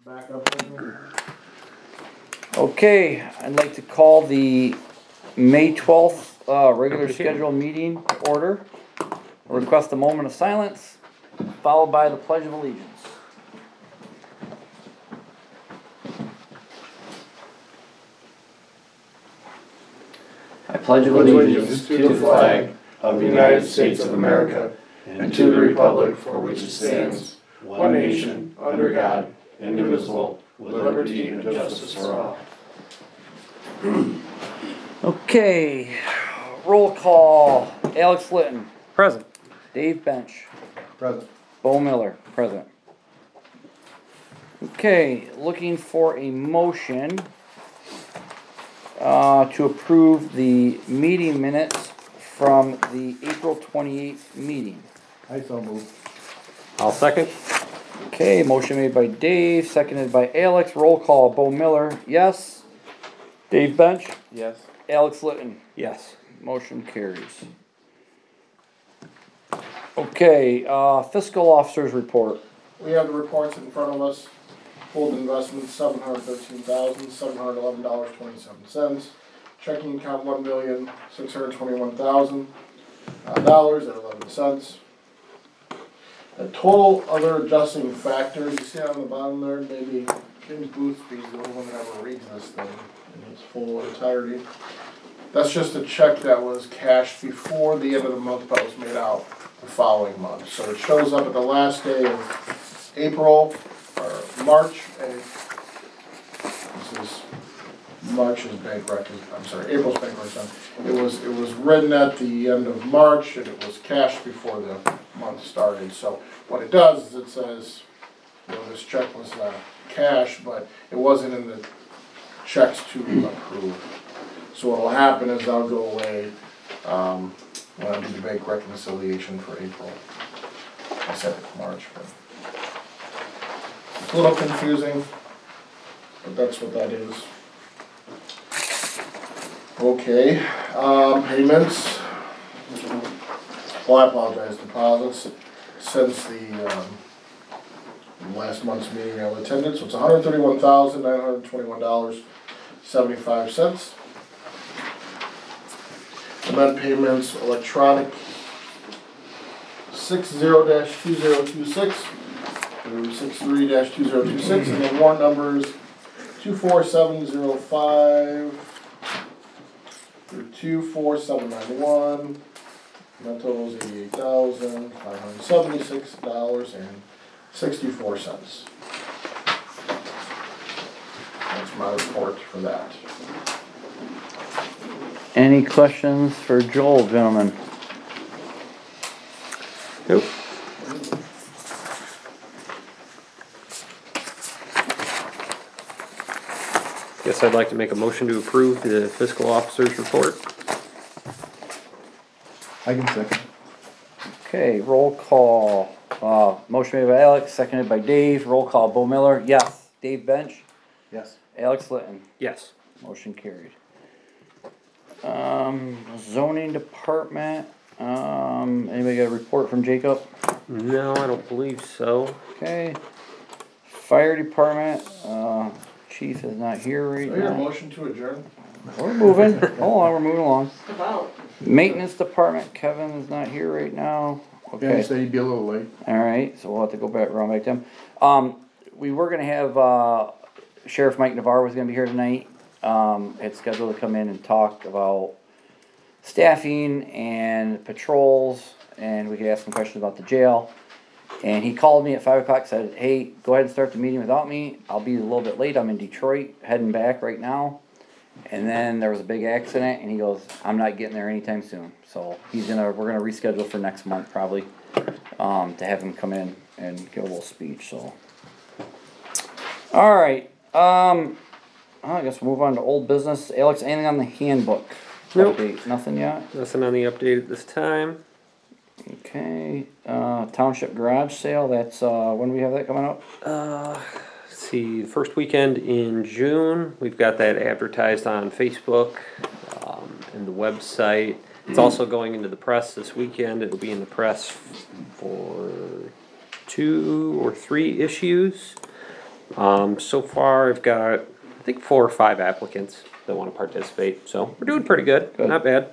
Back up with me. Okay, I'd like to call the May 12th regular scheduled meeting to order. Request a moment of silence, followed by the Pledge of Allegiance. I pledge Allegiance to the flag of the United States of America and to the republic for which it stands, one nation, under God, indivisible, with liberty and justice for all. Okay, roll call. Alex Litton. Present. Dave Bench. Present. Bo Miller, present. Okay, looking for a motion to approve the meeting minutes from the April 28th meeting. I so move. I'll second. Okay, motion made by Dave, seconded by Alex. Roll call. Bo Miller, yes. Dave Bench. Yes. Alex Litton. Yes. Motion carries. Okay, fiscal officer's report. We have the reports in front of us. Pooled investments, $713,711.27. Checking account $1,621,000 at 11 cents. The total other adjusting factors, you see on the bottom there, maybe James Boothby's the only one that ever reads this thing in its full entirety. That's just a check that was cashed before the end of the month, but was made out the following month. So it shows up at the last day of April, or March, and this is March's bank record, I'm sorry, April's bank record. It was written at the end of March, and it was cashed before the month started. So what it does is it says, you know, this check was cash, but it wasn't in the checks to approve. So what will happen is I'll go away when I do the bank reconciliation for April. I said it's March, but it's a little confusing, but that's what that is. Okay, payments. Well, I apologize, deposits. Since the last month's meeting I attended, so it's $131,921.75. Amend payments, electronic 60-2026 through 63-2026, and the warrant numbers 24705 through 24791. That totals $88,576.64. That's my report for that. Any questions for Joel, gentlemen? Nope. Guess I'd like to make a motion to approve the fiscal officer's report. I can second. Okay, roll call. Motion made by Alex, seconded by Dave. Roll call. Bo Miller, yes. Dave Bench. Yes. Alex Litton. Yes. Motion carried. Zoning department. Anybody got a report from Jacob? No, I don't believe so. Okay. Fire department. Chief is not here right So your now. motion to adjourn? We're moving. Hold on, we're moving along. About. Maintenance department. Kevin is not here right now. Yeah, he Okay. said he'd be a little late. All right, so we'll have to go back around back to him. We were gonna have Sheriff Mike Navarro was gonna be here tonight. It's scheduled to come in and talk about staffing and patrols, and we could ask some questions about the jail. And he called me at 5 o'clock, said, "Hey, go ahead and start the meeting without me. I'll be a little bit late. I'm in Detroit, heading back right now." And then there was a big accident, and he goes, "I'm not getting there anytime soon." So we're gonna reschedule for next month probably, to have him come in and give a little speech. So, all right. I guess we'll move on to old business. Alex, anything on the handbook? Nope. Update? Nothing yet? Nothing on the update at this time. Okay. Township garage sale. That's when we have that coming up. Let's see, first weekend in June. We've got that advertised on Facebook and the website. It's also going into the press this weekend. It'll be in the press for 2 or 3 issues. So far I've got, I think 4 or 5 applicants that wanna participate, so we're doing pretty good, Good. not bad.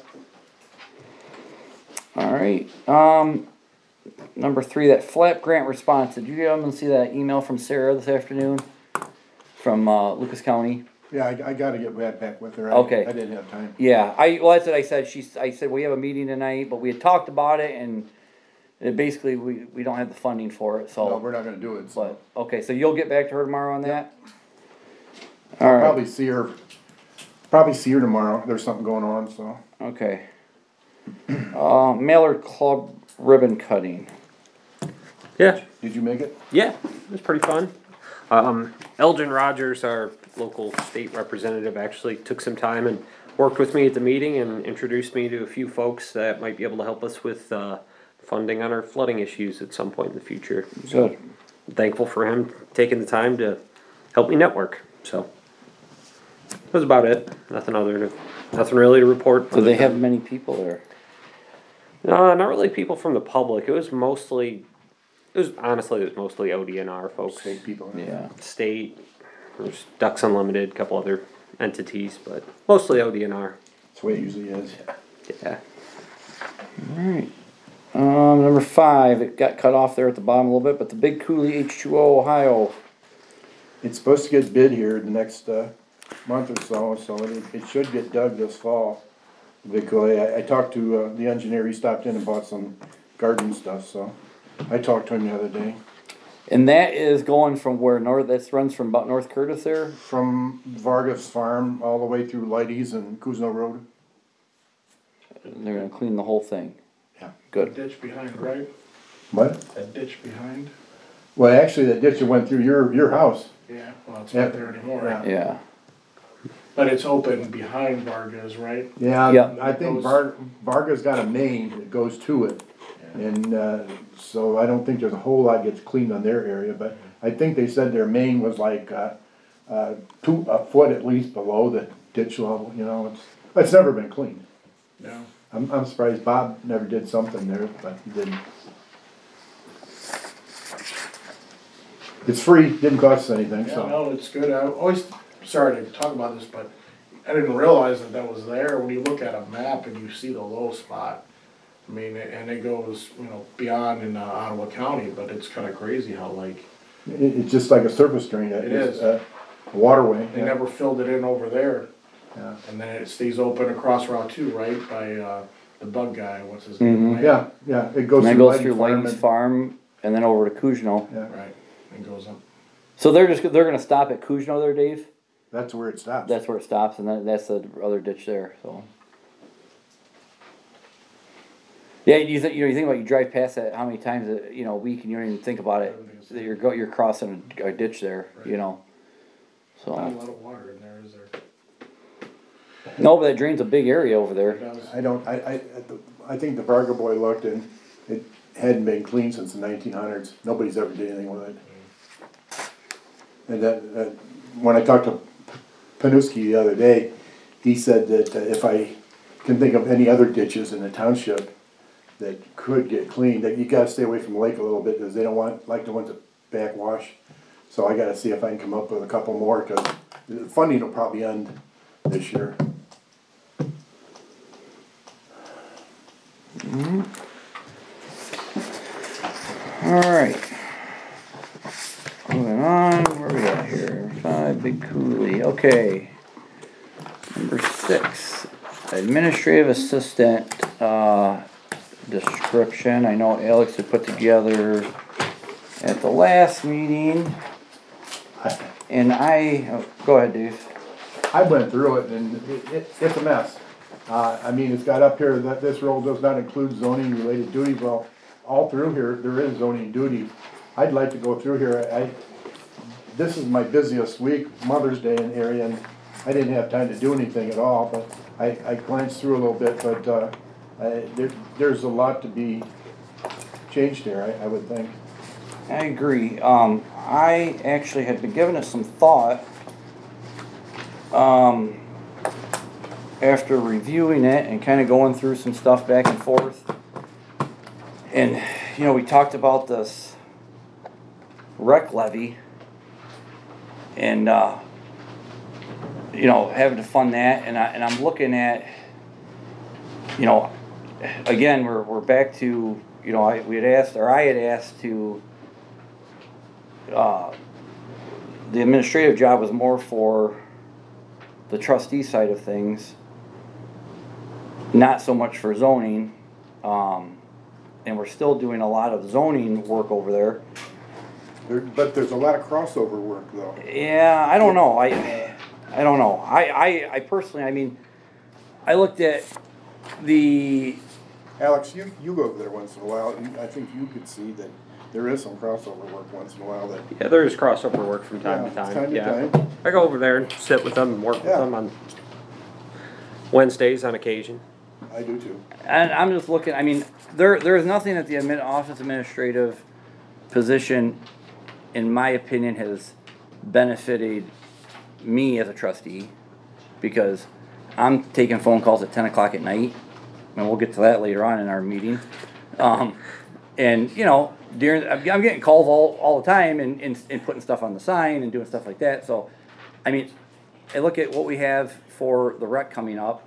Alright, number 3, that FLAP grant response, did you get to see that email from Sarah this afternoon? From, Lucas County? Yeah, I gotta get back with her. Okay. I didn't have time. Yeah, well, that's what I said, I said, we have a meeting tonight, but we had talked about it, and basically, we don't have the funding for it, No, so. we're not gonna do it, so. But, okay, so you'll get back to her tomorrow on that? I'll Alright, probably see her tomorrow. There's something going on, so. okay. Mailer Club ribbon cutting. Yeah, Did you make it? yeah, it was pretty fun. Elgin Rogers, our local state representative, actually took some time and worked with me at the meeting and introduced me to a few folks that might be able to help us with, funding on our flooding issues at some point in the future. So, Good. thankful for him taking the time to help me network, so. That was about it, nothing really to report. Do they have many people there? No, not really people from the public, it was mostly ODNR folks. State people. Yeah. State, there's Ducks Unlimited, a couple other entities, but mostly ODNR. That's the way it usually is. Yeah. Alright. Number 5, it got cut off there at the bottom a little bit, but the Big Coulee H2O Ohio. It's supposed to get bid here the next, month or so it should get dug this fall. Because I talked to, the engineer, he stopped in and bought some garden stuff, so. I talked to him the other day. And that is going from where that runs from about North Curtis there? From Vargas Farm all the way through Leidy's and Kuzno Road. They're gonna clean the whole thing. Yeah. Good. Ditch behind, right? What? That ditch behind? Well, actually, that ditch that went through your house. Yeah, well, it's Yeah. not there anymore. Yeah. Yeah. But it's open behind Vargas, right? Yeah, Yeah. I think Vargas got a main that goes to it. And, so I don't think there's a whole lot gets cleaned on their area, but I think they said their main was like, a foot at least below the ditch level, you know, it's never been cleaned. No. I'm surprised Bob never did something there, but he didn't. It's free, didn't cost us anything, Yeah, so. no, it's good. I always, sorry to talk about this, but I didn't realize that was there. When you look at a map and you see the low spot, I mean, and it goes, beyond in Ottawa County, but it's kinda crazy how like, It's just like a surface drain. It is. A waterway. they yeah. never filled it in over there. Yeah. And then it stays open across Route 2, right, by, the bug guy, what's his name? right? Yeah, it goes And then through goes through Leidy's Leidy's Farm. Farm and then over to Kuzno. Yeah, Right, and goes up. So they're gonna stop at Kuzno there, Dave? that's where it stops. That's where it stops, and then that's the other ditch there, so. Yeah, you think about, you drive past that, how many times, a week, and you don't even think about it, that you're crossing a ditch there, Not a so. lot of water in there, is there? No, but that drains a big area over there. It does. I think the Varga boy looked and it hadn't been cleaned since the 1900s. Nobody's ever did anything with it. And that when I talked to Panuski the other day, he said that if I can think of any other ditches in the township that could get cleaned, that you gotta stay away from the lake a little bit because they don't like the ones that backwash. So I gotta see if I can come up with a couple more because the funding will probably end this year. Alright. Moving on, where we at here? 5, Big Coulee, okay. Number 6, administrative assistant, description. I know Alex had put together at the last meeting, and go ahead, Dave. I went through it and it's a mess. I mean, it's got up here that this role does not include zoning related duties. Well, all through here, there is zoning duty. I'd like to go through here. This is my busiest week, Mother's Day in the area, and I didn't have time to do anything at all, but I glanced through a little bit, but, there's a lot to be changed here, I would think. I agree. I actually had been giving it some thought. After reviewing it and kind of going through some stuff back and forth. And, we talked about this rec levy. and, you know, having to fund that, and I'm looking at, you know, again, we're back to, you know, I had asked to, the administrative job was more for the trustee side of things, not so much for zoning, and we're still doing a lot of zoning work over there. But there's a lot of crossover work though. Yeah, I don't know, I don't know, I personally, I mean, I looked at the, Alex, you go over there once in a while, I think you could see that there is some crossover work once in a while that. Yeah, there is crossover work from time to Yeah, time. time to Yeah, time. I go over there and sit with them and work with Yeah. them on Wednesdays on occasion. I do too. and I'm just looking, I mean, there is nothing that the office administrative position, in my opinion, has benefited me as a trustee, because I'm taking phone calls at 10 o'clock at night, and we'll get to that later on in our meeting. And, you know, I'm getting calls all the time and putting stuff on the sign and doing stuff like that, so, I mean, I look at what we have for the rec coming up,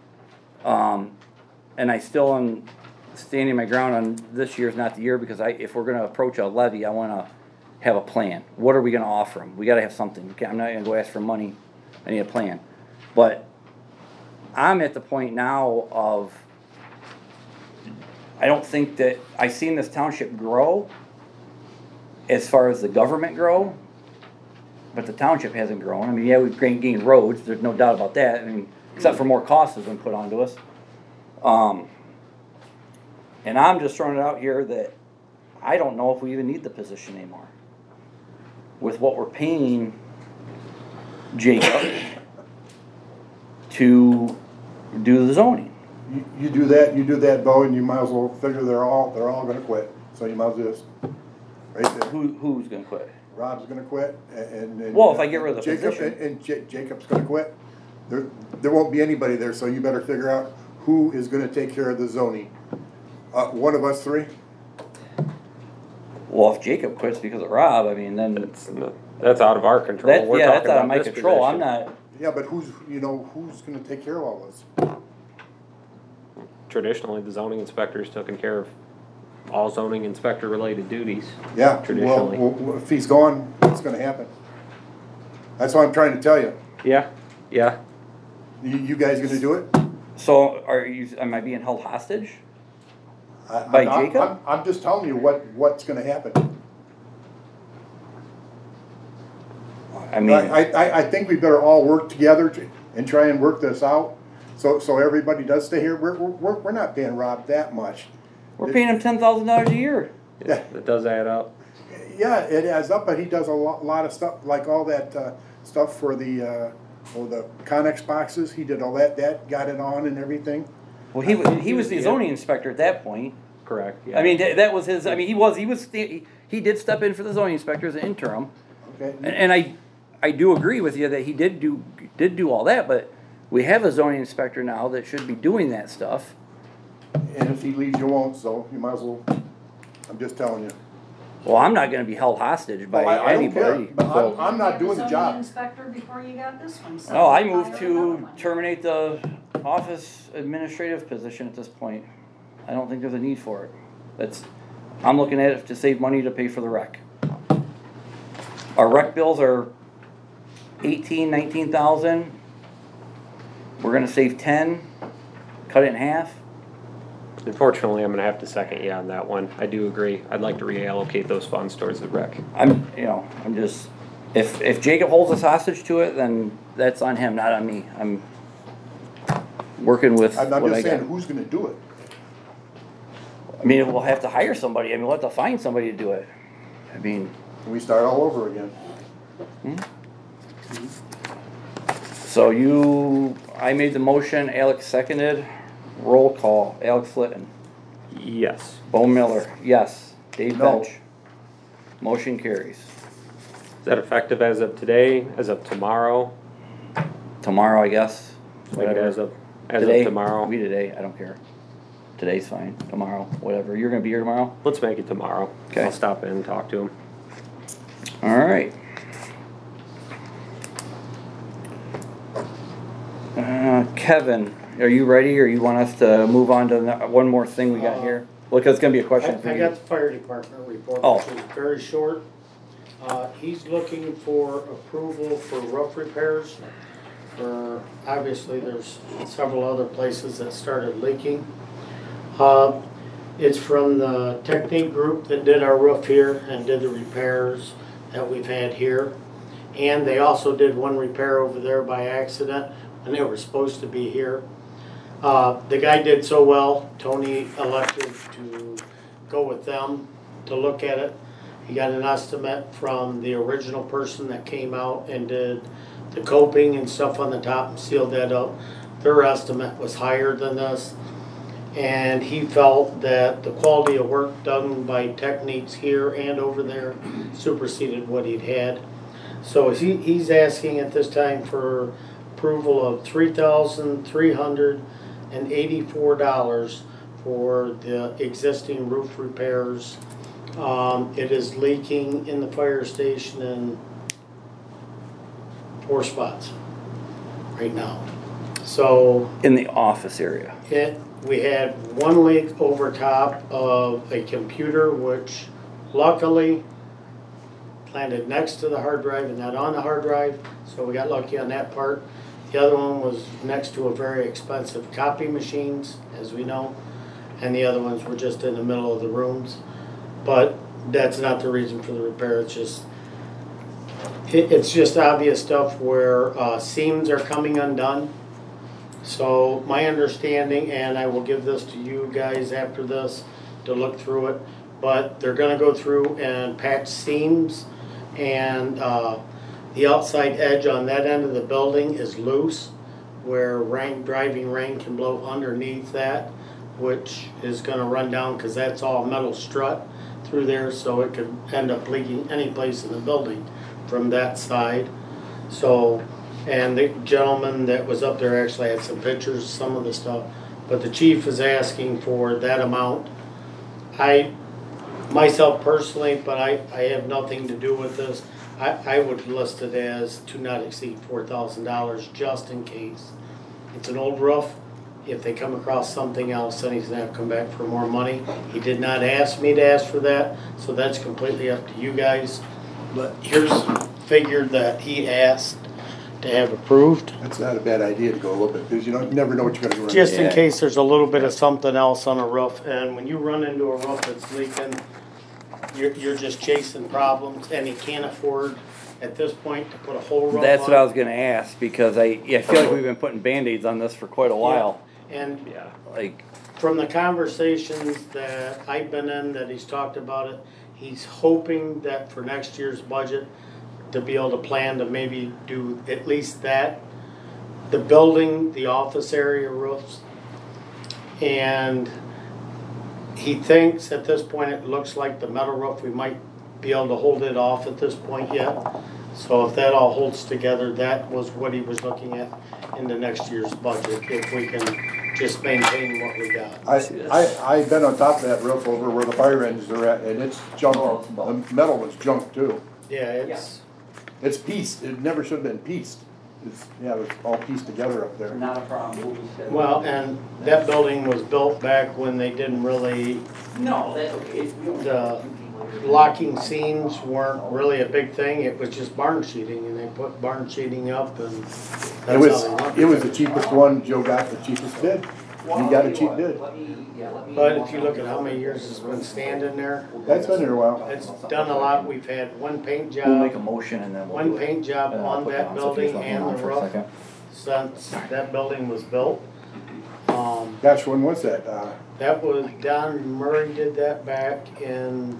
and I still am standing my ground on this year's not the year, because if we're gonna approach a levy, I wanna have a plan. What are we gonna offer them? We gotta have something. Okay, I'm not gonna go ask for money. I need a plan. But I'm at the point now of, I don't think that, I've seen this township grow as far as the government grow, but the township hasn't grown. I mean, yeah, we've gained roads, there's no doubt about that, I mean, except for more costs has been put onto us. And I'm just throwing it out here that I don't know if we even need the position anymore. With what we're paying Jacob to do the zoning. You do that, Bo, and you might as well figure they're all gonna quit, so you might as well just, right there. Who's gonna quit? Rob's gonna quit, and. Well, if I get rid of the Jacob, position. and Jacob's gonna quit, there won't be anybody there, so you better figure out who is gonna take care of the zoning. One of us three? Well, if Jacob quits because of Rob, I mean, then That's out of our control. We're that's talking out of about my this control. I'm position. not. Yeah, but who's gonna take care of all this? Traditionally, the zoning inspector's taken care of all zoning inspector related duties. Yeah, Traditionally. well, if he's gone, what's gonna happen? That's what I'm trying to tell you. Yeah, yeah. You guys gonna do it? So am I being held hostage? By Jacob? I'm just telling you what's gonna happen. I mean, I think we better all work together and try and work this out, so everybody does stay here. We're not paying Rob that much. we're paying him $10,000 a year. Yeah. It does add up. Yeah, it adds up, but he does a lot of stuff, like all that, stuff for the Connex boxes. He did all that, got it on and everything. Well, he was the zoning inspector at that point. Correct, yeah. I mean, that was his. I mean, he did step in for the zoning inspector as an interim, Okay. and I do agree with you that he did do all that. But we have a zoning inspector now that should be doing that stuff. And if he leaves, you won't, so you might as well, I'm just telling you. Well, I'm not going to be held hostage by Well, I don't care, anybody. but So- I'm not doing the Zoning job. inspector before you got this one, so. No, I you moved hired to another one. terminate the office administrative position at this point. I don't think there's a need for it. I'm looking at it to save money to pay for the rec. Our rec bills are 19,000. We're gonna save 10, cut it in half. Unfortunately, I'm gonna have to second you on that one. I do agree. I'd like to reallocate those funds towards the rec. I'm just, if Jacob holds us hostage to it, then that's on him, not on me. I'm working with I'm what I just saying, got. who's gonna do it? I mean, we'll have to hire somebody. I mean, we'll have to find somebody to do it. I mean, Can we start all over again? so I made the motion, Alex seconded, roll call, Alex Flitton, Yes. Bo Miller, yes, Dave No. Bench. Motion carries. Is that effective as of today, as of tomorrow? Tomorrow, I guess. Like Whatever. as of Today, tomorrow? Be today, I don't care. Today's fine, tomorrow, whatever. You're gonna be here tomorrow? Let's make it tomorrow. Okay. I'll stop in and talk to him. Alright. Kevin, are you ready, or you want us to move on to one more thing we got here? Well, 'cause it's gonna be a question for I you. got the fire department report, Oh. which is very short. He's looking for approval for roof repairs. Obviously, there's several other places that started leaking. It's from the Technique Group that did our roof here and did the repairs that we've had here. And they also did one repair over there by accident, and they were supposed to be here. The guy did so well, Tony elected to go with them to look at it. He got an estimate from the original person that came out and did the coping and stuff on the top and sealed that up. Their estimate was higher than this. And he felt that the quality of work done by Techniques here and over there superseded what he'd had. So he's asking at this time for approval of $3,384 for the existing roof repairs. It is leaking in the fire station in 4 spots right now. So In the office area. we had one leak over top of a computer, which luckily planted next to the hard drive and not on the hard drive, so we got lucky on that part. The other one was next to a very expensive copy machines, as we know, and the other ones were just in the middle of the rooms. But that's not the reason for the repair. It's just obvious stuff where seams are coming undone. So my understanding, and I will give this to you guys after this to look through it, but they're gonna go through and patch seams, and the outside edge on that end of the building is loose, where driving rain can blow underneath that, which is gonna run down, cause that's all metal strut through there, so it could end up leaking any place in the building from that side. So, and the gentleman that was up there actually had some pictures of some of the stuff, but the chief is asking for that amount. Myself personally, but I have nothing to do with this, I would list it as to not exceed $4,000 just in case. It's an old roof. If they come across something else, then he's gonna have to come back for more money. He did not ask me to ask for that, so that's completely up to you guys. But here's the figure that he asked to have approved. That's not a bad idea to go a little bit, because you never know what you're gonna run. Just in Yeah. case there's a little bit of something else on a roof, and when you run into a roof that's leaking, you're just chasing problems, and he can't afford at this point to put a whole roof on. That's what I was gonna ask, because I feel like we've been putting Band-Aids on this for quite a while. And Yeah. Like, from the conversations that I've been in, that he's talked about it, he's hoping that for next year's budget, to be able to plan to maybe do at least that. The building, the office area roofs, and he thinks at this point it looks like the metal roof, we might be able to hold it off at this point yet. So if that all holds together, that was what he was looking at in the next year's budget, if we can just maintain what we got. I've been on top of that roof over where the fire engines are at, and it's junk. The metal was junk too. Yeah, It's pieced, it never should have been pieced. It was all pieced together up there. not a problem. well, and that building was built back when they didn't really, No, that's okay. the locking seams weren't really a big thing, it was just barn sheeting, and they put barn sheeting up, and that's how they It was the cheapest one, Joe got the cheapest bid. He got a cheap bid. But if you look at how many years it's been standing there, That's been there a while. it's done a lot. We've had one paint We'll make a job, motion and then we'll one do it. paint job And I'll on put that down, so please building let me and know the for a roof second. since that building was built. Gosh, when was that? That was, Don Murray did that back in,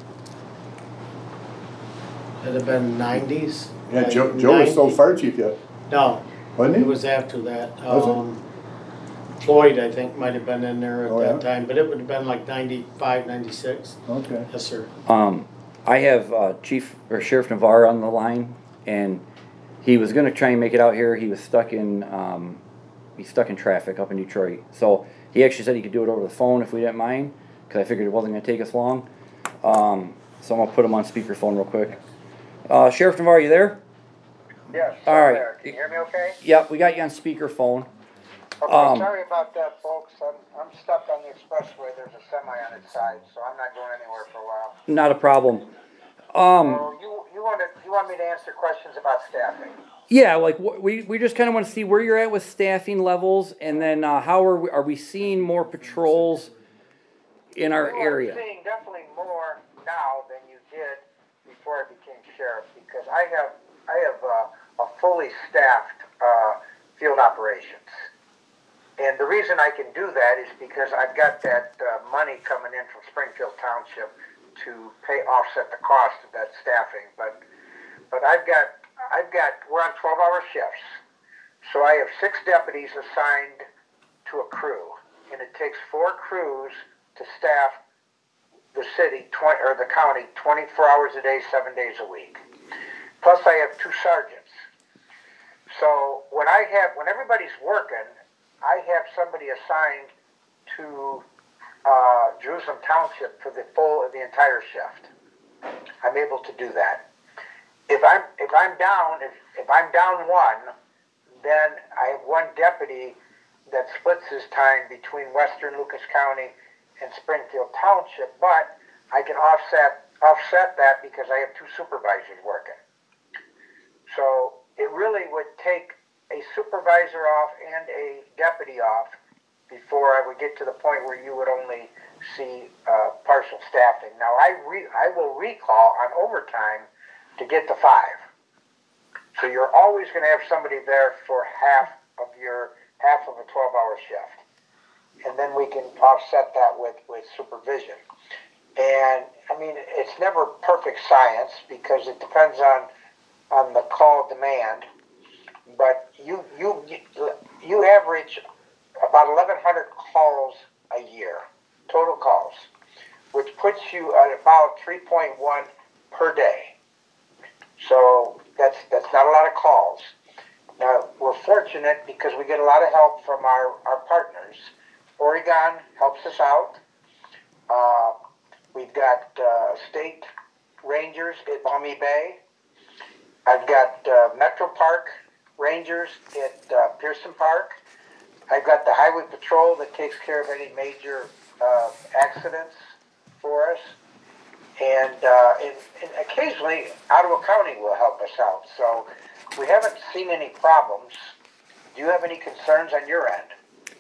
it'd have been 90s. Yeah, Joe like was still 90 fire chief yet, No, wasn't it he? was after that. Was it? Floyd, I think, might have been in there Oh, at yeah? that time, but it would have been like 95, 96. Okay. Yes, sir. I have Chief or Sheriff Navarre on the line, and he was gonna try and make it out here. He was stuck in traffic up in Detroit. So he actually said he could do it over the phone if we didn't mind, because I figured it wasn't gonna take us long. So I'm gonna put him on speakerphone real quick. Sheriff Navarre, you there? Yes. All I'm right. there. Can you hear me okay? Yep, we got you on speakerphone. Okay, sorry about that, folks. I'm stuck on the expressway. There's a semi on its side, so I'm not going anywhere for a while. Not a problem. So you want me to answer questions about staffing? Yeah, like we just kind of want to see where you're at with staffing levels, and then how are we seeing more patrols in our You area? are seeing definitely more now than you did before I became sheriff, because I have a fully staffed field operations. And the reason I can do that is because I've got that money coming in from Springfield Township to offset the cost of that staffing. But I've got we're on 12-hour shifts, so I have 6 deputies assigned to a crew, and it takes 4 crews to staff the city or the county 24 hours a day, 7 days a week. Plus, I have 2 sergeants. So when everybody's working, I have somebody assigned to Jerusalem Township for the entire shift. I'm able to do that. If I'm down one, then I have 1 deputy that splits his time between Western Lucas County and Springfield Township, but I can offset that because I have 2 supervisors working. So it really would take a supervisor off and a deputy off before I would get to the point where you would only see partial staffing. Now I will recall on overtime to get to 5. So you're always going to have somebody there for half of a 12-hour shift. And then we can offset that with supervision. And I mean, it's never perfect science because it depends on the call demand. But you average about 1,100 calls a year, total calls, which puts you at about 3.1 per day. So that's not a lot of calls. Now, we're fortunate because we get a lot of help from our partners. Oregon helps us out. We've got state rangers at Maumee Bay. I've got Metro Park rangers at Pearson Park. I've got the Highway Patrol that takes care of any major accidents for us. And occasionally, Ottawa County will help us out. So we haven't seen any problems. Do you have any concerns on your end?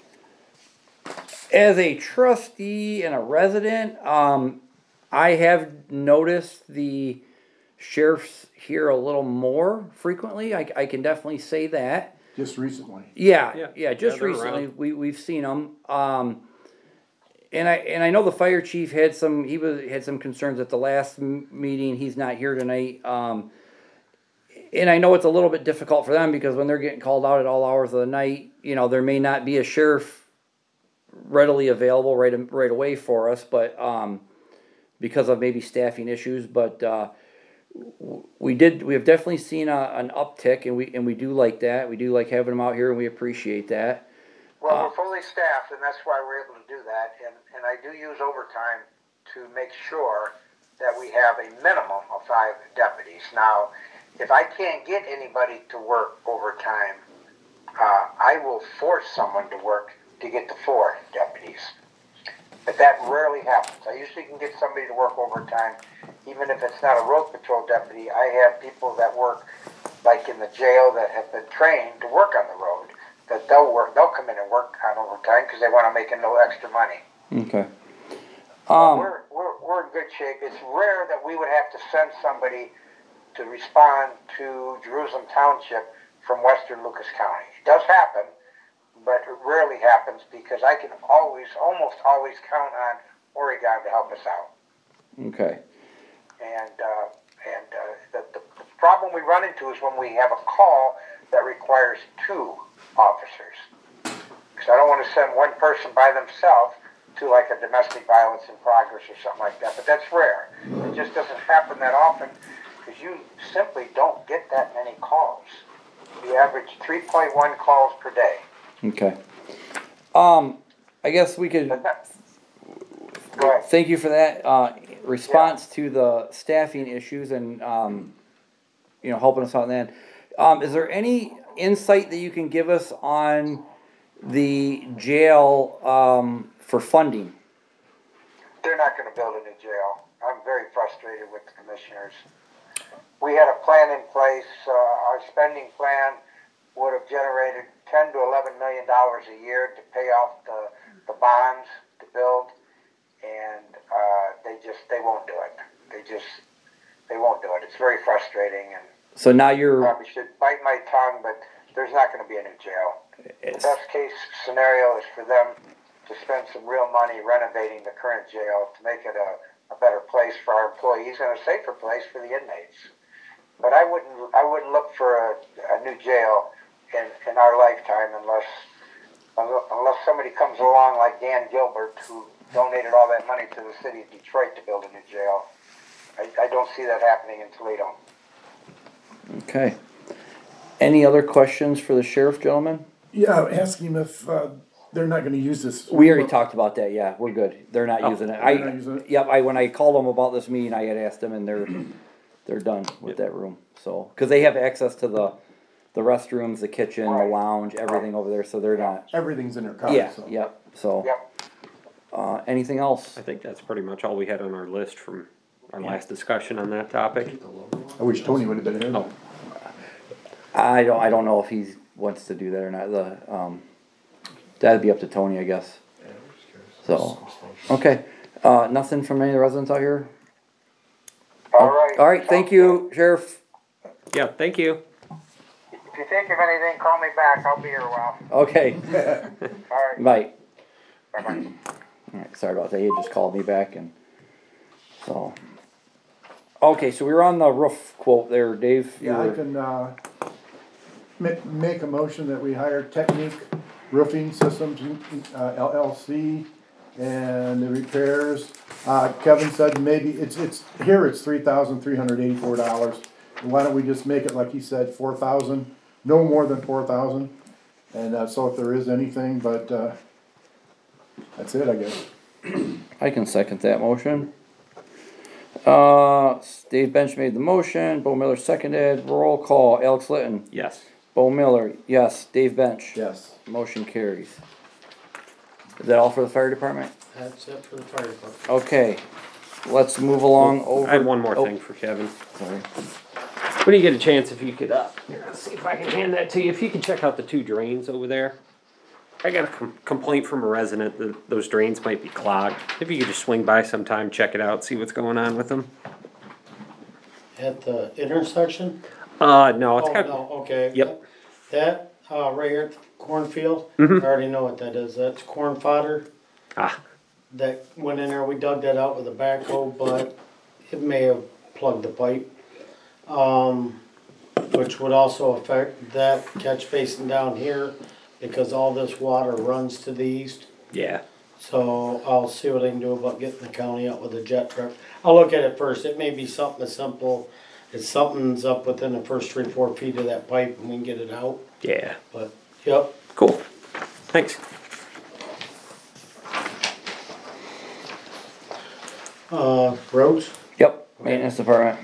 As a trustee and a resident, I have noticed the sheriffs here a little more frequently. I can definitely say that. Just recently. Yeah, just they're recently around. we've seen them. And I know the fire chief had some concerns at the last meeting. He's not here tonight. And I know it's a little bit difficult for them because when they're getting called out at all hours of the night, there may not be a sheriff readily available right away for us, but because of maybe staffing issues. But we have definitely seen an uptick, and we do like that. We do like having them out here, and we appreciate that. Well, we're fully staffed, and that's why we're able to do that. And I do use overtime to make sure that we have a minimum of 5 deputies. Now, if I can't get anybody to work overtime, I will force someone to work to get to 4 deputies. But that rarely happens. I usually can get somebody to work overtime, even if it's not a road patrol deputy. I have people that work, like in the jail, that have been trained to work on the road. That they'll come in and work on overtime because they want to make a little extra money. Okay. We're in good shape. It's rare that we would have to send somebody to respond to Jerusalem Township from Western Lucas County. It does happen, but it rarely happens because I can almost always count on Oregon to help us out. Okay. And the problem we run into is when we have a call that requires 2 officers. Because I don't want to send one person by themselves to like a domestic violence in progress or something like that. But that's rare. It just doesn't happen that often because you simply don't get that many calls. We average 3.1 calls per day. Okay. I guess we could. Go ahead. Thank you for that response to the staffing issues and helping us out in that. Is there any insight that you can give us on the jail, for funding? They're not gonna build a new jail. I'm very frustrated with the commissioners. We had a plan in place, our spending plan would have generated $10 to $11 million a year to pay off the bonds to build, and they won't do it. They won't do it. It's very frustrating, and So now you're, probably should bite my tongue, but there's not going to be a new jail. The it's- best case scenario is for them to spend some real money renovating the current jail to make it a better place for our employees and a safer place for the inmates. But I wouldn't look for a new jail in our lifetime unless somebody comes along like Dan Gilbert, who donated all that money to the city of Detroit to build a new jail. I don't see that happening in Toledo. okay. Any other questions for the sheriff, gentlemen? Yeah, ask him if, they're not gonna use this. We already talked about that, yeah, we're good. They're not using it. They're not using it? Yep, when I called them about this meeting, I had asked them and they're done with that room, so. Cause they have access to the restrooms, the kitchen, the Right. lounge, everything over there, so they're not, Everything's in their car, yeah, so. yep, so. Yep. Anything else? I think that's pretty much all we had on our list from our last discussion on that topic. I wish Tony would've been here. Oh. I don't know if he wants to do that or not, that'd be up to Tony, I guess. So, okay, nothing from any of the residents out here? All right. All right, thank you, Sheriff. Yeah, thank you. If you think of anything, call me back. I'll be here a while. Okay, All right. bye. Bye-bye. Alright, sorry about that, he had just called me back and, so. Okay, so we were on the roof quote there, Dave. you Yeah, I were- can, make a motion that we hire Technique Roofing Systems, LLC, and the repairs. Kevin said maybe, it's $3,384. Why don't we just make it, like he said, 4,000, no more than 4,000? And, so if there is anything, but, that's it, I guess. I can second that motion. Dave Bench made the motion, Bo Miller seconded, roll call, Alex Litton, Yes. Bo Miller, yes, Dave Bench. Yes. Motion carries. Is that all for the fire department? That's it for the fire department. Okay, let's move along over. I had one more oh, thing for Kevin. Sorry. When you get a chance, if you could, here, let's see if I can hand that to you. If you could check out the two drains over there. I got a complaint from a resident that those drains might be clogged. If you could just swing by sometime, check it out, see what's going on with them. At the intersection? No, it's Oh, got, no, okay. Yep. That, right here at the cornfield, I Mhm. already know what that is. That's corn fodder. ah, That went in there, we dug that out with a backhoe, but it may have plugged the pipe. Which would also affect that catch basin down here, because all this water runs to the east. yeah. So I'll see what I can do about getting the county out with a jet truck. I'll look at it first. It may be something as simple as something's up within the first 3-4 feet of that pipe and we can get it out. Yeah. But, yep. Cool. Thanks. Roads? Yep, maintenance department.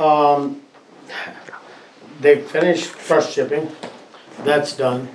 They finished brush chipping. That's done.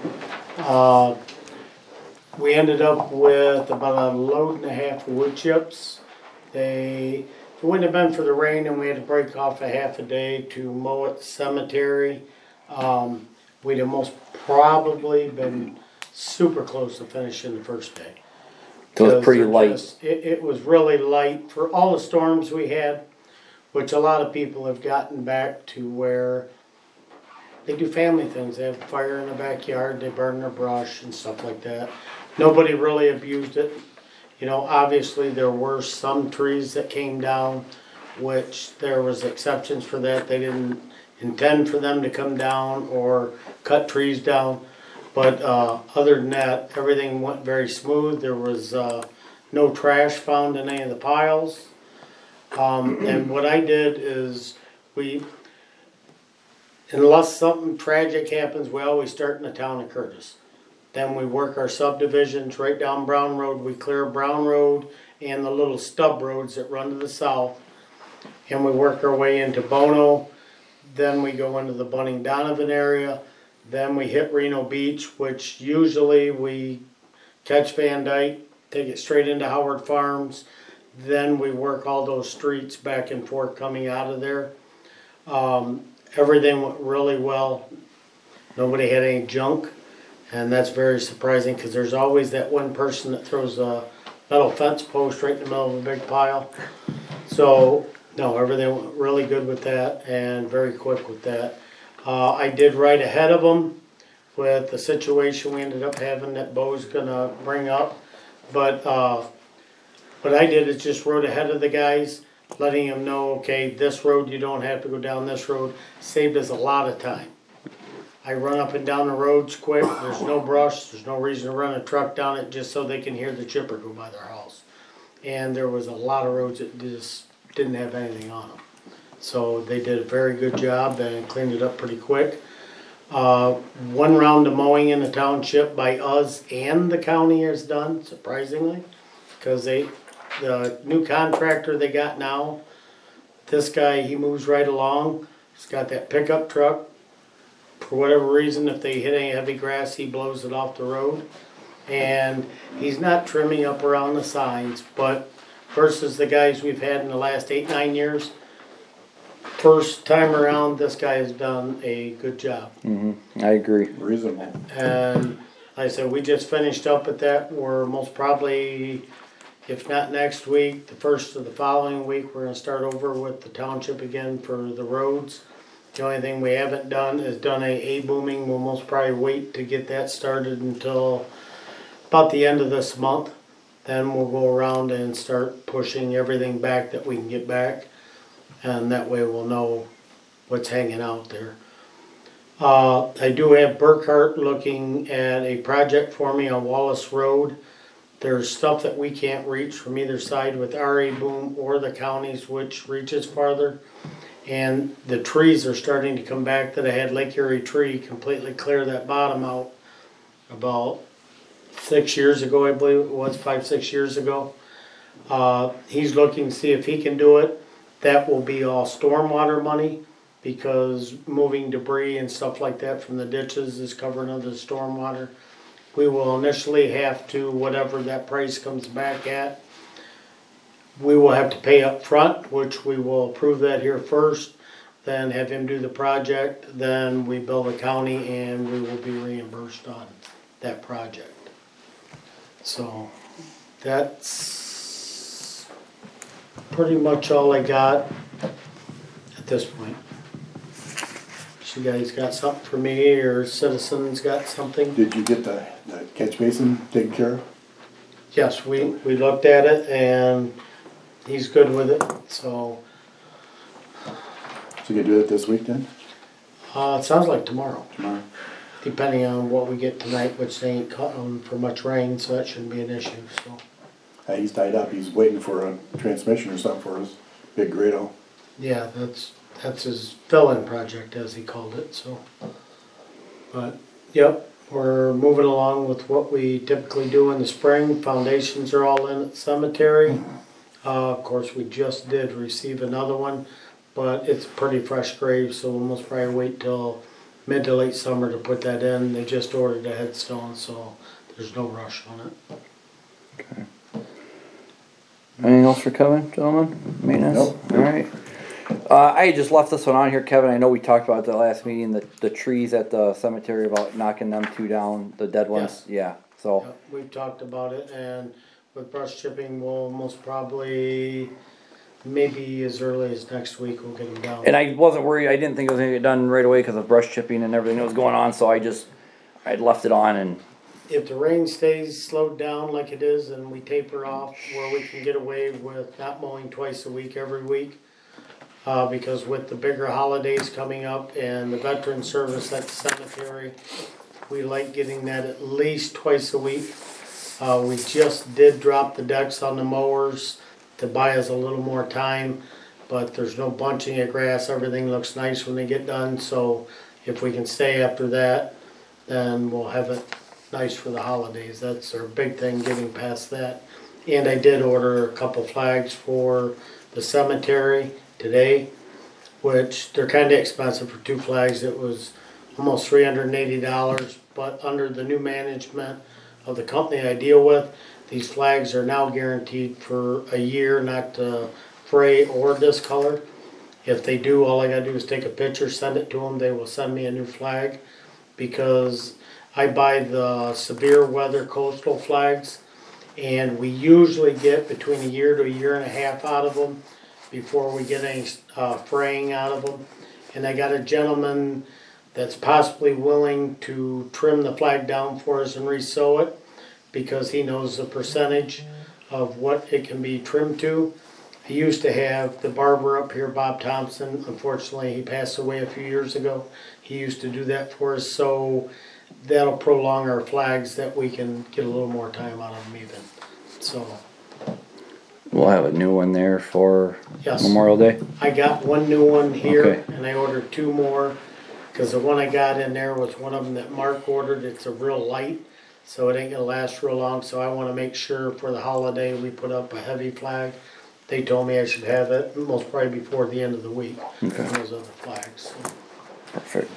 We ended up with about 1.5 loads of wood chips. If it wouldn't have been for the rain and we had to break off a half a day to mow at the cemetery, we'd have most probably been super close to finishing the first day. So it's pretty Because light. it was really light for all the storms we had, which a lot of people have gotten back to where they do family things. They have fire in the backyard, they burn their brush and stuff like that. Nobody really abused it. You know, obviously there were some trees that came down, which there was exceptions for that. They didn't intend for them to come down or cut trees down. But other than that, everything went very smooth. There was no trash found in any of the piles. And what I did is unless something tragic happens, we always start in the town of Curtis. Then we work our subdivisions right down Brown Road. We clear Brown Road and the little stub roads that run to the south. And we work our way into Bono. then we go into the Bunning Donovan area, then we hit Reno Beach, which usually we catch Van Dyke, take it straight into Howard Farms, then we work all those streets back and forth coming out of there. Everything went really well. Nobody had any junk, and that's very surprising because there's always that one person that throws a metal fence post right in the middle of a big pile. So, no, everything went really good with that and very quick with that. I did right ahead of them with the situation we ended up having that Bo's gonna bring up. But what I did is just rode ahead of the guys, letting them know, okay, this road, you don't have to go down this road. Saved us a lot of time. I run up and down the roads quick. There's no brush. There's no reason to run a truck down it just so they can hear the chipper go by their house. And there was a lot of roads that just didn't have anything on them. So they did a very good job and cleaned it up pretty quick. One round of mowing in the township by us and the county is done, surprisingly, because the new contractor they got now, this guy, he moves right along. He's got that pickup truck. For whatever reason, if they hit any heavy grass, he blows it off the road. And he's not trimming up around the signs, but versus the guys we've had in the last 8-9 years, first time around, this guy has done a good job. I agree. Reasonable. And like I said, we just finished up at that. We're most probably, if not next week, the first of the following week, we're gonna start over with the township again for the roads. The only thing we haven't done is done a booming. We'll most probably wait to get that started until about the end of this month. Then we'll go around and start pushing everything back that we can get back. And that way we'll know what's hanging out there. I do have Burkhart looking at a project for me on Wallace Road. There's stuff that we can't reach from either side with RA Boom or the counties, which reaches farther. And the trees are starting to come back that I had Lake Erie Tree completely clear that bottom out about 6 years ago, I believe it was, 5-6 years ago. He's looking to see if he can do it. That will be all stormwater money because moving debris and stuff like that from the ditches is covered under the stormwater. We will initially have to, whatever that price comes back at, we will have to pay up front, which we will approve that here first, then have him do the project, then we bill the county and we will be reimbursed on that project. So that's pretty much all I got at this point. You guys got something for me or citizens got something? Did you get the catch basin taken care of? Yes, we looked at it and he's good with it, so. So you can do it this week then? It sounds like tomorrow, Tomorrow? depending on what we get tonight, which they ain't cutting for much rain, so that shouldn't be an issue, so. He's tied up. He's waiting for a transmission or something for his big Grado. Yeah, that's his fill-in project, as he called it, so. But, yep, we're moving along with what we typically do in the spring. Foundations are all in at the cemetery. Of course, we just did receive another one, but it's a pretty fresh grave, so we'll most probably wait till mid to late summer to put that in. They just ordered a headstone, so there's no rush on it. Okay. Anything else for Kevin, gentlemen? Maintenance? Nope. Alright. I just left this one on here, Kevin. I know we talked about it at the last meeting, the trees at the cemetery about knocking them 2 down, the dead ones. Yes. Yeah, so. Yep, we've talked about it, and with brush chipping, we'll most probably, maybe as early as next week, we'll get them down. And I wasn't worried, I didn't think it was gonna get done right away because of brush chipping and everything that was going on, so I'd left it on and. If the rain stays slowed down like it is and we taper off where we can get away with not mowing twice a week every week, because with the bigger holidays coming up and the veteran service at the cemetery, we like getting that at least twice a week. We just did drop the decks on the mowers to buy us a little more time, but there's no bunching of grass. Everything looks nice when they get done, so if we can stay after that, then we'll have it nice for the holidays. That's our big thing, getting past that. And I did order a couple flags for the cemetery today. which they're kinda expensive for 2 flags. It was almost $380, but under the new management of the company I deal with, these flags are now guaranteed for a year, not to fray or discolor. If they do, all I gotta do is take a picture, send it to them, they will send me a new flag, because I buy the severe weather coastal flags, and we usually get between a year to a year and a half out of them before we get any fraying out of them. And I got a gentleman that's possibly willing to trim the flag down for us and resew it, because he knows the percentage of what it can be trimmed to. He used to have the barber up here, Bob Thompson. Unfortunately, he passed away a few years ago. He used to do that for us, so that'll prolong our flags that we can get a little more time out of them even. So, We'll have a new one there for yes. Memorial Day. I got one new one here, Okay. and I ordered 2 more, because the one I got in there was one of them that Mark ordered. It's a real light, so it ain't gonna last real long, so I wanna make sure for the holiday we put up a heavy flag. They told me I should have it most probably before the end of the week, Okay. those other flags. Perfect.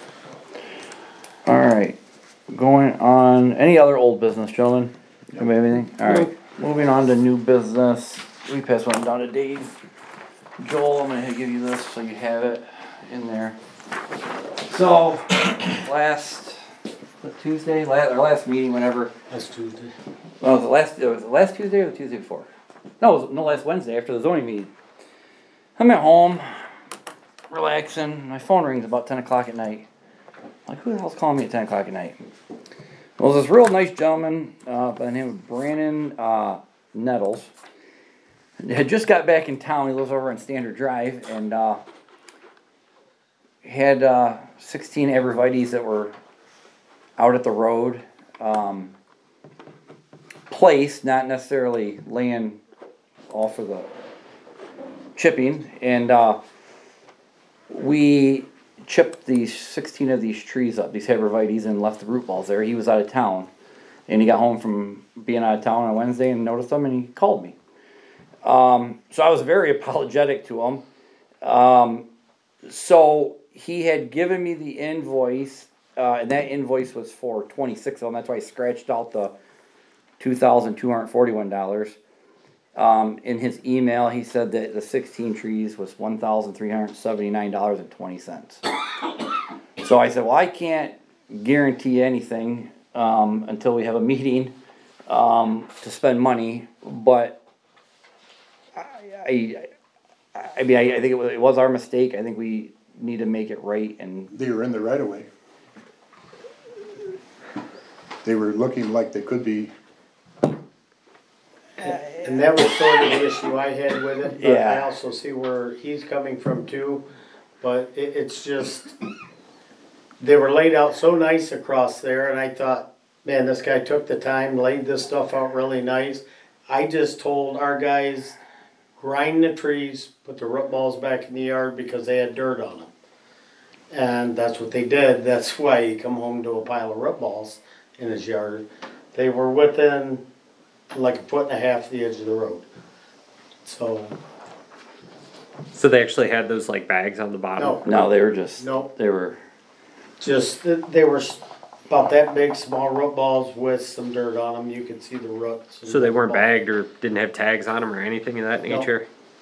Alright, going on, any other old business, gentlemen? Anybody have anything? Alright, moving on to new business. We pass one down to Dave. Joel, I'm gonna give you this so you have it in there. So, last Tuesday, our last meeting, whenever, That's Tuesday. well, it was the last Tuesday or the Tuesday before? No, it was last Wednesday after the zoning meeting. I'm at home, relaxing, my phone rings about 10 o'clock at night. Like, who the hell's calling me at 10 o'clock at night? Well, it was this real nice gentleman, by the name of Brandon, Nettles. He had just got back in town, he lives over on Standard Drive, and, had, 16 arborvitaes that were out at the road, placed, not necessarily laying all for the chipping, and we chipped these 16 of these trees up, these arborvitaes, and left the root balls there. He was out of town, and he got home from being out of town on Wednesday and noticed them, and he called me. So I was very apologetic to him. So he had given me the invoice, and that invoice was for 26 of them. That's why I scratched out the $2,241. In his email, he said that the 16 trees was $1,379.20. So I said, well, I can't guarantee anything until we have a meeting to spend money, but I mean, I think it was our mistake. I think we need to make it right, and They were in the right of way. They were looking like they could be. And that was sort of the issue I had with it, but I Yeah. also see where he's coming from too. But it's just, they were laid out so nice across there, and I thought, man, this guy took the time, laid this stuff out really nice. I just told our guys, grind the trees, put the root balls back in the yard because they had dirt on them. And that's what they did. That's why he come home to a pile of root balls in his yard. They were within like 1.5 feet of the edge of the road. So, So they actually had those like bags on the bottom? no, they were just, Nope. they were, just, they were about that big, small root balls with some dirt on them. You could see the roots. So they weren't bagged or didn't have tags on them or anything of that No. nature?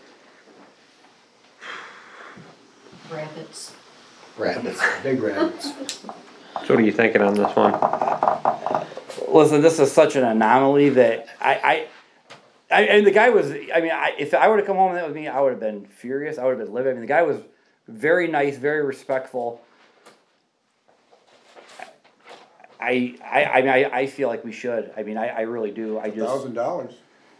Rabbits. Rabbits, big rabbits. So what are you thinking on this one? listen, this is such an anomaly that and the guy was, I mean, if I were to come home and that was me, I would have been furious. I would have been livid. I mean, the guy was very nice, very respectful. I feel like we should. I mean, I really do. I just $1,000.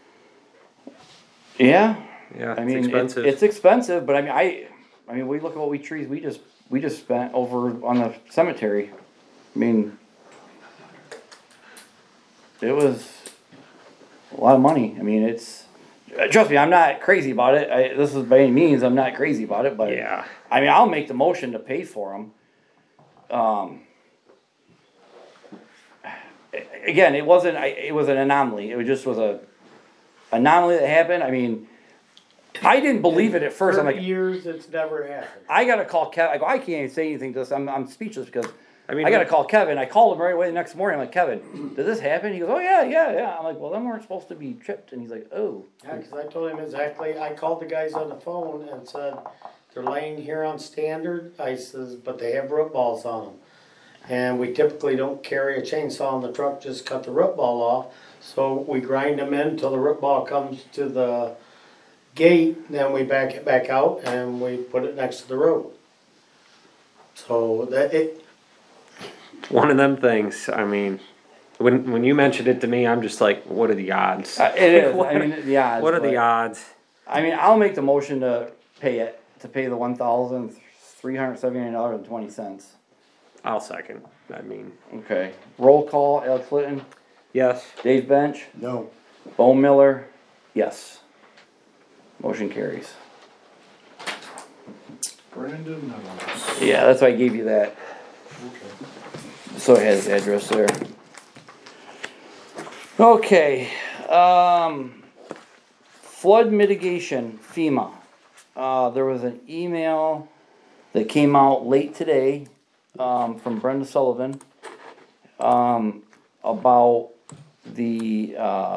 yeah. Yeah, I mean, it's expensive. It's expensive, but I mean, we look at what trees we just spent over on the cemetery. I mean, it was a lot of money. I mean, it's trust me, I'm not crazy about it. This is by any means, I'm not crazy about it, but Yeah. I mean, I'll make the motion to pay for them. Again, it wasn't. It was an anomaly. It was a anomaly that happened. I mean. I didn't believe it at first. I'm 30 like, years, it's never happened. I gotta call Kevin. I go, I can't even say anything to this. I'm speechless because I mean, I gotta call Kevin. I called him right away the next morning. I'm like, Kevin, did this happen? He goes, oh yeah. I'm like, well, them weren't supposed to be tripped. And he's like, oh. Yeah, cause I told him exactly, I called the guys on the phone and said, they're laying here on standard, I says, but they have root balls on them. And we typically don't carry a chainsaw in the truck, just cut the root ball off. So we grind them in till the root ball comes to the gate, then we back it back out and we put it next to the road. So that it, one of them things. I mean, when you mentioned it to me, I'm just like, what are the odds? It is. I mean, the odds. What are the but- odds? I mean, I'll make the motion to pay it, to pay the $1,379.20. I'll second. I mean, Okay. Roll call, Alex Litton, yes. Dave Bench, No. Bo Miller, yes. Motion carries. Brandon Nevels. Yeah, that's why I gave you that. Okay. So it has the address there. Okay, flood mitigation, FEMA. There was an email that came out late today, from Brenda Sullivan, about the,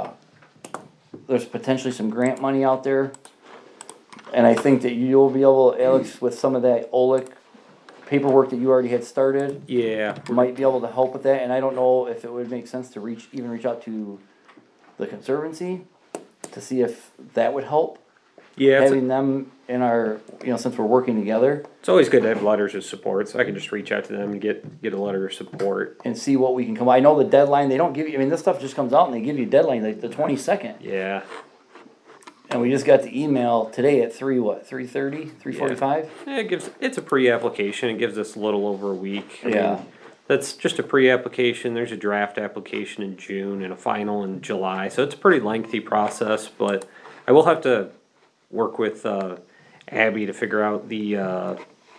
there's potentially some grant money out there. And I think that you'll be able, Alex, with some of that OLEC paperwork that you already had started, Yeah. might be able to help with that, and I don't know if it would make sense to reach out to the Conservancy to see if that would help, Yeah. having them in our, since we're working together, It's always good to have letters of support, so I can just reach out to them and get a letter of support. and see what we can come, I know the deadline, they don't give you, I mean, this stuff just comes out and they give you a deadline, like the 22nd, Yeah. and we just got the email today at 3:30, 3:45? Yeah, it's a pre-application. It gives us a little over a week. I mean, Yeah. that's just a pre-application. There's a draft application in June and a final in July, so it's a pretty lengthy process. But I will have to work with Abby to figure out the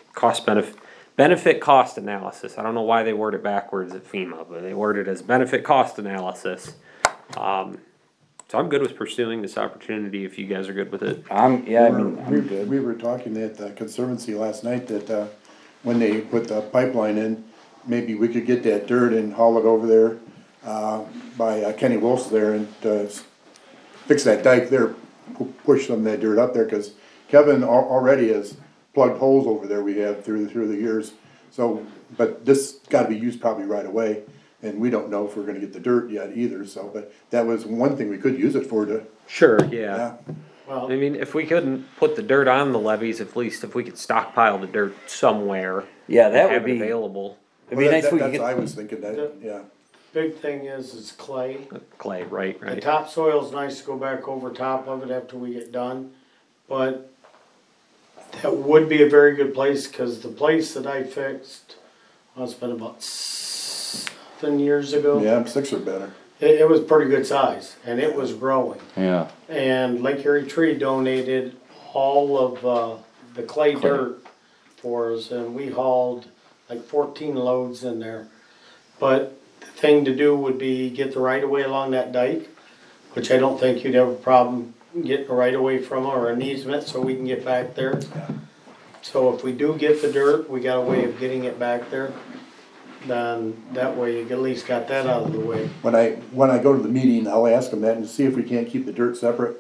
benefit cost analysis. I don't know why they word it backwards at FEMA, but they word it as benefit cost analysis. So I'm good with pursuing this opportunity if you guys are good with it. I'm good. We were talking at the Conservancy last night that, when they put the pipeline in, maybe we could get that dirt and haul it over there, by Kenny Wolf's there and, fix that dike there, push some of that dirt up there, cause Kevin already has plugged holes over there we have through the years. So, but this gotta be used probably right away, and we don't know if we're gonna get the dirt yet either, so, but that was one thing we could use it for to, Sure, yeah. well, I mean, if we couldn't put the dirt on the levees, at least if we could stockpile the dirt somewhere. Yeah, that and have would it be, available. it'd be nice if we could That's, get, I was thinking that, yeah. big thing is clay. Clay, right, The right. topsoil's nice to go back over top of it after we get done, but that would be a very good place, cause the place that I fixed, it's been about 7 years ago. Yeah, 6 or better. It was pretty good size, and it was growing. yeah, And Lake Erie Tree donated all of the clay dirt for us, and we hauled like 14 loads in there. But the thing to do would be get the right of way along that dike, which I don't think you'd have a problem getting a right of way from or an easement so we can get back there. So if we do get the dirt, we got a way of getting it back there. Then that way you at least got that out of the way. When I go to the meeting, I'll ask them that and see if we can't keep the dirt separate,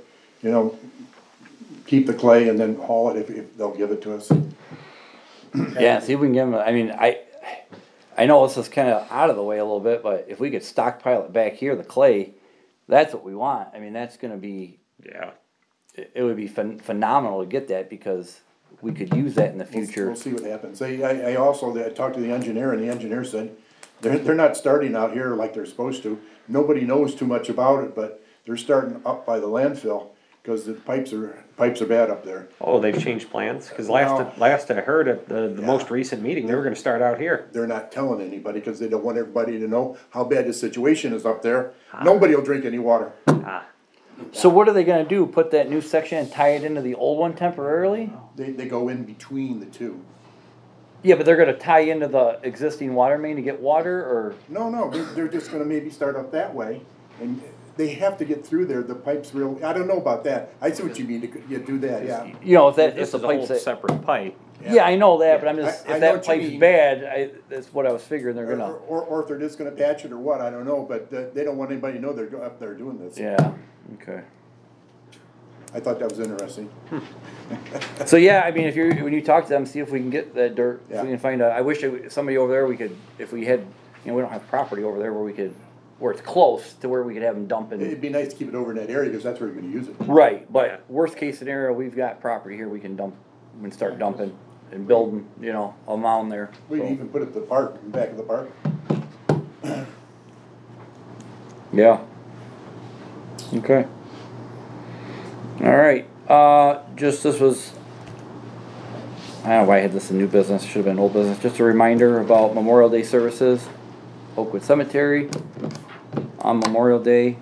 keep the clay and then haul it if they'll give it to us. yeah, see if we can give them, I mean, I know this is kinda out of the way a little bit, but if we could stockpile it back here, the clay, that's what we want, I mean, that's gonna be, Yeah. it would be phenomenal to get that, because we could use that in the future. We'll see what happens. I also talked to the engineer, and the engineer said, they're not starting out here like they're supposed to. Nobody knows too much about it, but they're starting up by the landfill, cause the pipes are bad up there. Oh, they've changed plans? Cause Well- last I heard at the Yeah. most recent meeting, they were gonna start out here. They're not telling anybody, cause they don't want everybody to know how bad the situation is up there. Nobody will drink any water. Ah, So what are they gonna do, put that new section and tie it into the old one temporarily? They go in between the two. Yeah, but they're gonna tie into the existing water main to get water, or? No, they're just gonna maybe start up that way, and they have to get through there, the pipe's real, I don't know about that, I see what you mean, you do that, yeah. You know, if that, This if the is a whole pipe's, that- separate pipe. yeah, I know that, but I'm just, I if know that what you pipe's mean. bad, that's what I was figuring they're Or, gonna, or if they're just gonna patch it or what, I don't know, but they don't want anybody to know they're up there doing this. yeah, okay. I thought that was interesting. So, yeah, I mean, if you're, when you talk to them, see if we can get that dirt, if Yeah. we can find I wish somebody over there, we could, if we had, you know, we don't have property over there where we could, where it's close to where we could have them dumping. It'd be nice to keep it over in that area, because that's where you're gonna use it. Right, but worst case scenario, we've got property here, we can dump, we can start dumping and building, you know, a mound there. We can So, even put it at the park, in the back of the park. yeah. Okay. Alright, just this was, I don't know why I had this in new business, should've been old business, just a reminder about Memorial Day services, Oakwood Cemetery on Memorial Day.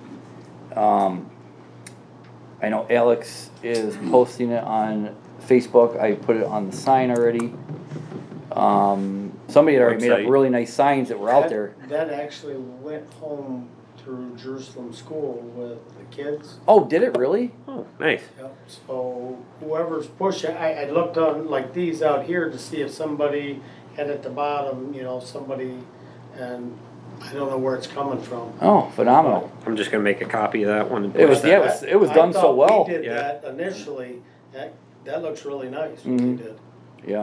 I know Alex is posting it on Facebook, I put it on the sign already. Somebody had already made up Website. really nice signs that were out there. That actually went home through Jerusalem School with the kids. Oh, did it really? Oh, nice. Yep, so whoever's pushing, I looked on like these out here to see if somebody had at the bottom, you know, somebody, and I don't know where it's coming from. Oh, phenomenal. I'm just gonna make a copy of that one and It was, post yeah, that. it was done I so thought well. we did Yeah. that initially, that looks really nice, what Mhm. they did, Yeah,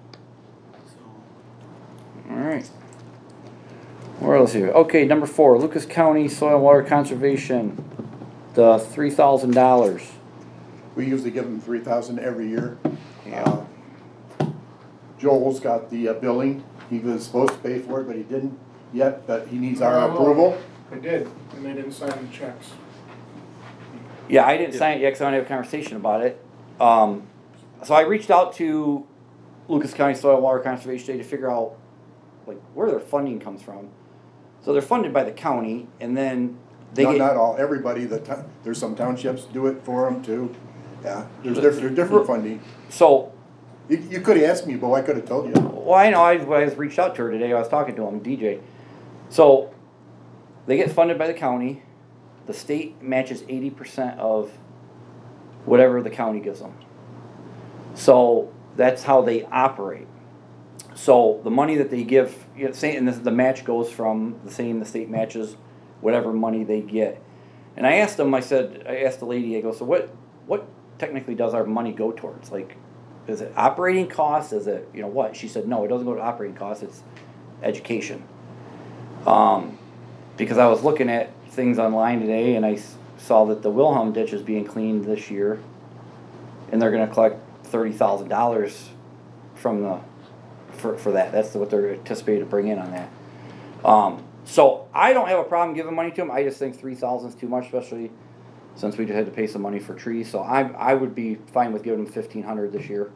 so. alright. Where else here? Okay, number 4, Lucas County Soil and Water Conservation, the $3,000. We usually give them 3,000 every year. Yeah. Joel's got the billing, he was supposed to pay for it, but he didn't yet, but he needs our Oh. approval. I did, and they didn't sign the checks. Yeah, I didn't sign it yet because I want to have a conversation about it. So I reached out to Lucas County Soil and Water Conservation Day to figure out like where their funding comes from. So they're funded by the county, and then they Not, get not all, everybody, there's some townships do it for them too. Yeah, there's different funding. so. You could've asked me, Bo, I could've told you. Well, I know. I was reached out to her today. I was talking to him, DJ. So they get funded by the county. The state matches 80% of whatever the county gives them. So that's how they operate. So the money that they give, you know, and the match goes from the state matches whatever money they get. And I asked them. I asked the lady. I go, so what technically does our money go towards? Like, is it operating costs? Is it, you know, what? She said, no, it doesn't go to operating costs. It's education. Because I was looking at things online today and I saw that the Wilhelm ditch is being cleaned this year, and they're going to collect $30,000 from for that. That's what they're anticipated to bring in on that. So I don't have a problem giving money to them. I just think 3,000 is too much, especially since we just had to pay some money for trees. So I would be fine with giving them 1,500 this year.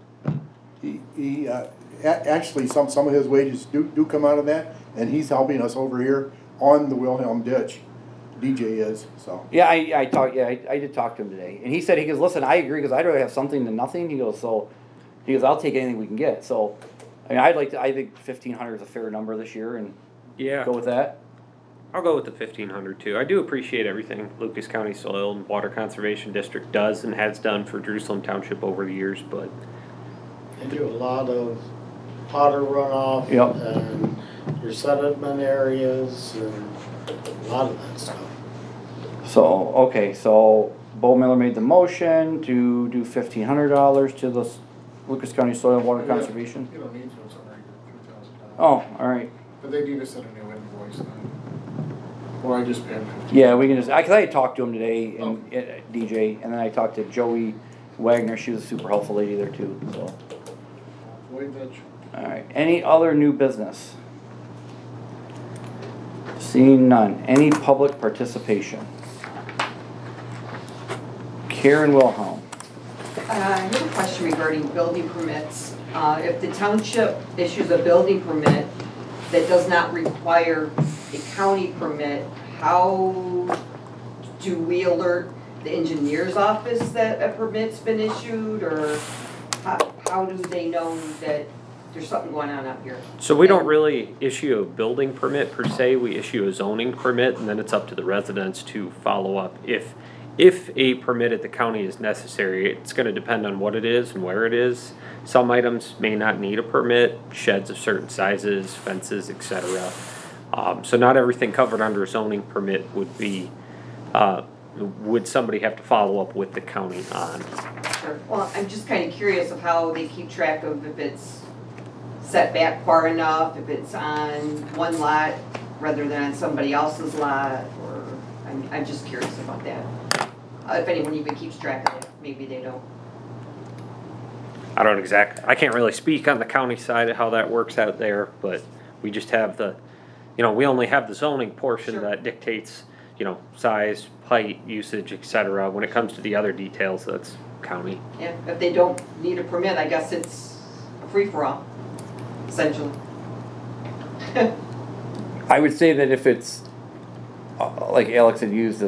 Actually, some of his wages do come out of that, and he's helping us over here on the Wilhelm ditch. DJ is, so. Yeah, I did talk to him today, and he said, he goes, listen, I agree, because I'd rather have something than nothing. He goes, I'll take anything we can get. So, I mean, I think 1,500 is a fair number this year, and Yeah, go with that. I'll go with the 1,500 too. I do appreciate everything Lucas County Soil and Water Conservation District does and has done for Jerusalem Township over the years, but They do a lot of water runoff. Yep. And your sediment areas and a lot of that stuff. So, okay, so Bo Miller made the motion to do $1,500 to the Lucas County Soil and Water Yeah. Conservation. You don't need to, it's already $3,000. Oh, all right. But they need to set a new invoice then. Or I just paid 15. Yeah, we can just, because I had talked to him today, and DJ, and then I talked to Joey Wagner. She was a super helpful lady there too, so. Void ditch. All right, any other new business? Seeing none. Any public participation? Karen Wilhelm. I have a question regarding building permits. If the township issues a building permit that does not require a county permit, how do we alert the engineer's office that a permit's been issued, or how do they know that there's something going on out here. So we don't really issue a building permit per se, we issue a zoning permit, and then it's up to the residents to follow up. If a permit at the county is necessary, it's gonna depend on what it is and where it is. Some items may not need a permit, sheds of certain sizes, fences, etc. So not everything covered under a zoning permit would be, would somebody have to follow up with the county on. Sure. Well, I'm just kind of curious of how they keep track of if it's set back far enough, if it's on one lot rather than on somebody else's lot, or, I'm just curious about that. If anyone even keeps track of it, maybe they don't. I can't really speak on the county side of how that works out there, but we just have the, we only have the zoning portion Sure. that dictates, size, height, usage, etc. When it comes to the other details, that's county. Yeah, if they don't need a permit, I guess it's a free-for-all, essentially. I would say that if it's, like Alex had used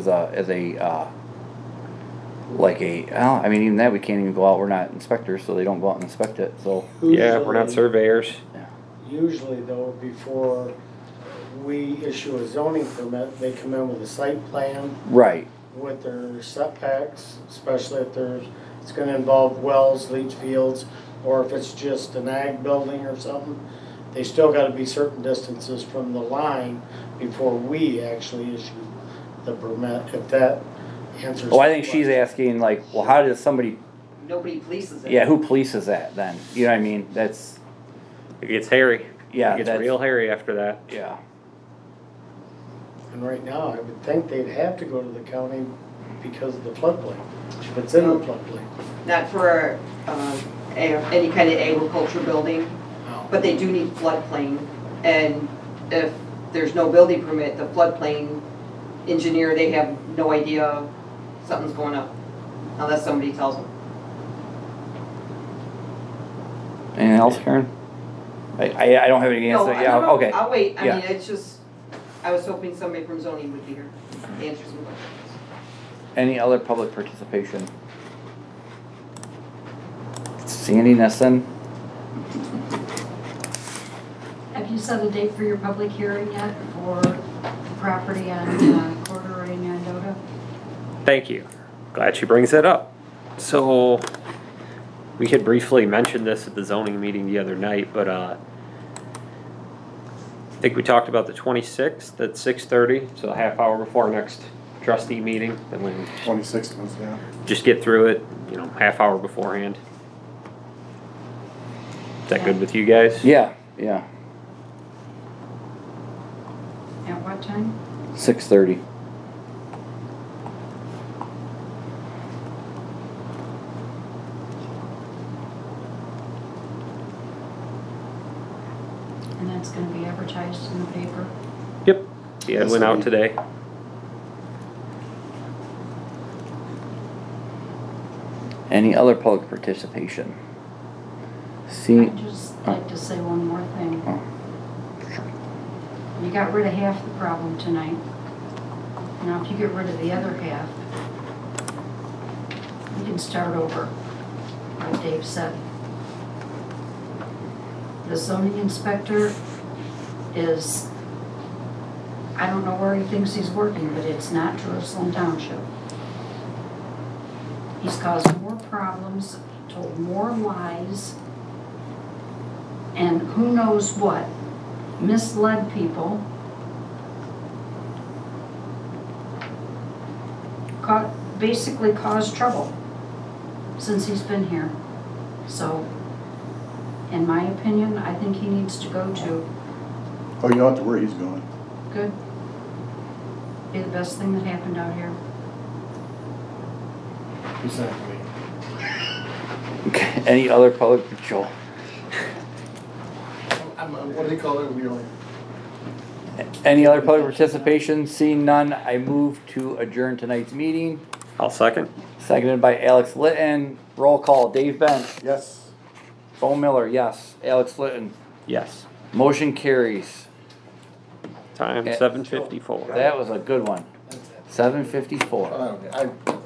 I mean, even that, we can't even go out, we're not inspectors, so they don't go out and inspect it, so. Yeah, we're not surveyors. Usually though, before we issue a zoning permit, they come in with a site plan Right, with their setbacks, especially if it's gonna involve wells, leach fields, or if it's just an ag building or something. They still gotta be certain distances from the line before we actually issue the permit, if that answers. well, I think the she's question. asking like, well, how does somebody, Nobody polices it. yeah, who polices that then? You know what I mean, that's, It gets hairy. Yeah, It gets that's- real hairy after that. yeah. And right now, I would think they'd have to go to the county because of the floodplain, if it's in the floodplain. Not for any kind of agriculture building, No. but they do need floodplain. And if there's no building permit, the floodplain engineer, they have no idea something's going up, unless somebody tells them. Anything else, Karen? I don't have any No, answer, yeah, no, okay. I'll wait, I Yeah. mean, it's just, I was hoping somebody from zoning would be here to answer some questions. Any other public participation? Sandy Nesson? Have you set a date for your public hearing yet for the property on Corduroy and Andota? Thank you. Glad she brings that up. So, we had briefly mentioned this at the zoning meeting the other night, but I think we talked about the 26th at 6:30, so a half hour before our next trustee meeting. Then we 26 months, yeah. just get through it, half hour beforehand. Is that good with you guys? Yeah, yeah, At what time? 6:30. And that's gonna be advertised in the paper? Yep. Yeah, it went out today. Any other public participation? See, I'd just like to say one more thing. Oh. You got rid of half the problem tonight. Now, if you get rid of the other half, you can start over, like Dave said. The zoning inspector is, I don't know where he thinks he's working, but it's not Jerusalem Township. He's caused more problems, told more lies, and who knows what, misled people. Basically caused trouble since he's been here. So, in my opinion, I think he needs to go to Oh, you don't have to worry, he's going. good. Be the best thing that happened out here. Exactly. okay, any other public, Joel? What do they call it? Any other public participation? Seeing none, I move to adjourn tonight's meeting. I'll second. Seconded by Alex Litton. Roll call, Dave Bench. Yes. Bo Miller, yes. Alex Litton. Yes. Motion carries. Time Yeah. 7:54. That was a good one. 7:54. I